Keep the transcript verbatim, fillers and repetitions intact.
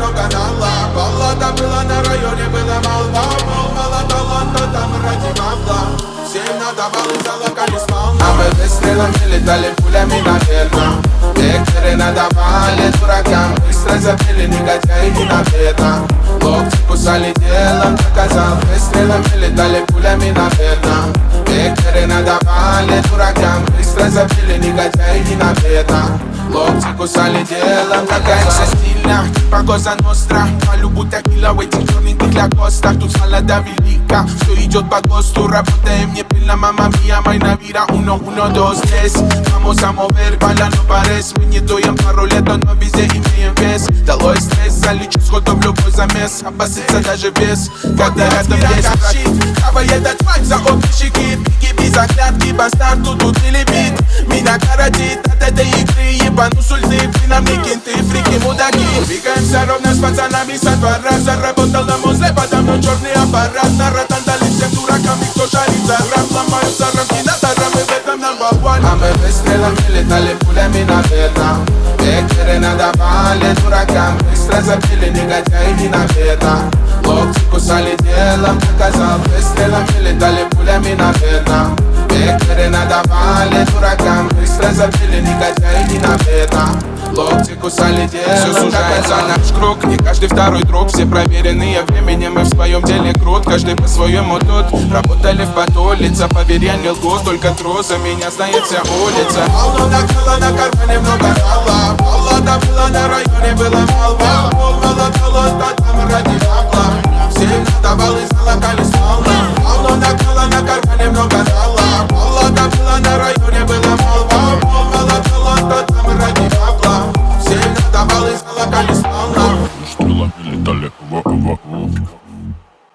много нала. Баллада была на районе, была молва. Мол, мало таланта, там ради бабла. Всем надавал и залокали спал. А мы выстрелами летали пулями, наверно. Некоторые надавали дуракам. Быстро забили негодяи не навета. Локти кусали делом, доказал. Выстрелами летали пулями, наверно. Некоторые надавали дуракам. Быстро забили негодяи не навета. Локти кусали делом, такая вся стильна, типа Коза Ностра. Малюбу текила в этих черненьких лакостах. Тут салада велика, все идет по ГОСТу. Работаем не пыльно, мама мия, майна вира. Uno, uno, dos, tres. Vamos a mover, бала, no парес. Мы не дуем пару лет, но везде имеем вес. Долой стресс, залечу сходу в любой замес. Опасится даже вес, когда рядом есть враг. Давай этот вайб за обе щеки. Пики, заглядки, бастард, тут тут или бит. Меня коротит от этой игры. Ебану сульты, вы нам не кенты, фрики, мудаки. Двигаемся ровно с пацанами со двора. Заработал на мозле, подо мной черный аппарат. Наратан дали всем дуракам, и кто жарит за раб. Ломаются рамки на тарамы, в этом number one. А мы выстрелами летали пулями, наверно. Некоторые надавали дуракам. Быстро забили негодяи не навета. Локти кусали делом, доказал. Выстрелами летали пулями, наверно. Некоторые надавали дуракам. Быстро забили негодяи не навета. Локти кусали делом. Все сужается наш круг, не каждый второй друг. Все проверенные временем и в своем деле крут. Каждый по-своему тут, работали в поту. Лица поверья не лгут, только трус. Меня знает вся улица. Полно накрыло, на кармане много рала. Баллада была на районе, была молва. Пол мало таланта, там ради бабла. Всем надавал и залокали сполна. Полно накрыло, на кармане много рала. Баллада была на районе, была молва. Пол мало таланта, там ради бабла. Всем надавал и залокали сполна. Стрелами летали вокруг.